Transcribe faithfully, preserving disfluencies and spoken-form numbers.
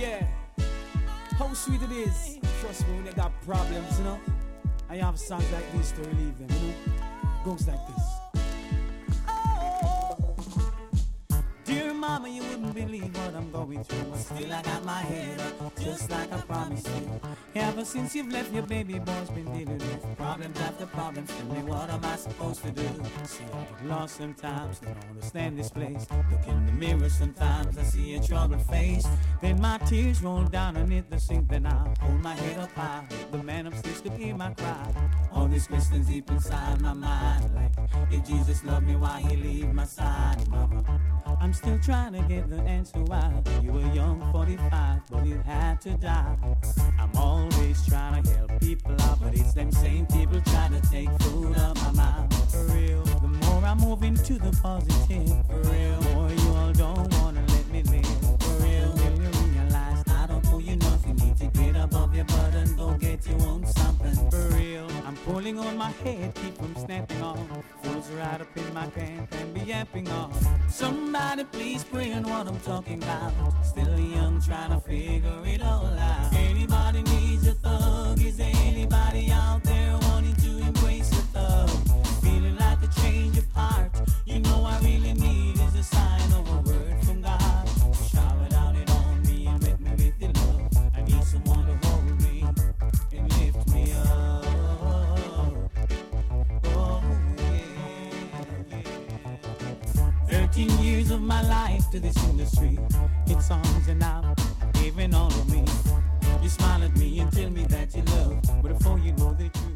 Yeah, how sweet it is. Trust me when they got problems, you know. I have songs like this to relieve them, you know. Goes like this. Dear mama, you wouldn't believe what I'm going through. Still I got my head up, just like I promised you. Ever since you've left, your baby boy's been dealing with problems after problems. Tell me, what am I supposed to do? See, I get lost sometimes, don't understand this place. Look in the mirror sometimes, I see a troubled face. Then my tears roll down and hit the sink. Then I hold my head up high, the man upstairs could hear my cry. All these questions deep inside my mind, like, if Jesus loved me, why he leave my side, mama? I'm still trying to get the answer why you were young, forty-five, but you had to die. I'm always trying to help people out, but it's them same people trying to take food out my mouth. For real, the more I move into the positive, for real, the more you all don't wanna let me live. For real, will you realize I don't owe you nothing? Need to get above your butt and go get your own something. For real, I'm pulling on my head, keep from snapping off. Fools right up in my camp and be yapping off. Somebody please pray on what I'm talking about. Still young, trying to figure it all out. Anybody needs a thug? Is there anybody out there wanting to embrace a thug? Feeling like a change of heart. You know I really need is a sign of a word from God. Shower down it on me and wet me with your love. I need someone to hold me and lift me up. Oh yeah. Thirteen years of my life to this industry. Hit songs and now giving all of me. You smile at me and tell me that you love, but before you know the truth.